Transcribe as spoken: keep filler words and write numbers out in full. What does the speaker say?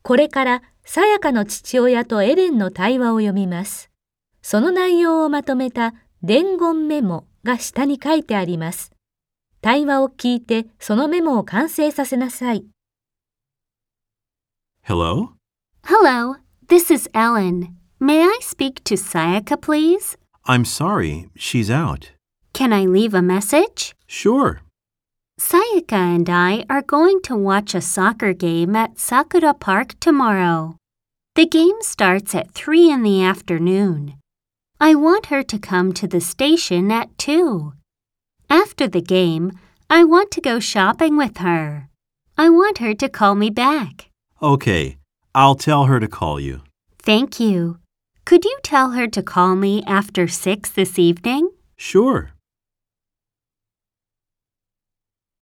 これからさやかの父親とエレンの対話を読みます。その内容をまとめた伝言メモが下に書いてあります。対話を聞いてそのメモを完成させなさい。 Hello? Hello, this is Ellen. May I speak to Sayaka, please? I'm sorry, she's out. Can I leave a message? Sure. Sayaka and I are going to watch a soccer game at Sakura Park tomorrow. The game starts at three in the afternoon. I want her to come to the station at two. After the game, I want to go shopping with her. I want her to call me back. Okay, I'll tell her to call you. Thank you. Could you tell her to call me after six this evening? Sure.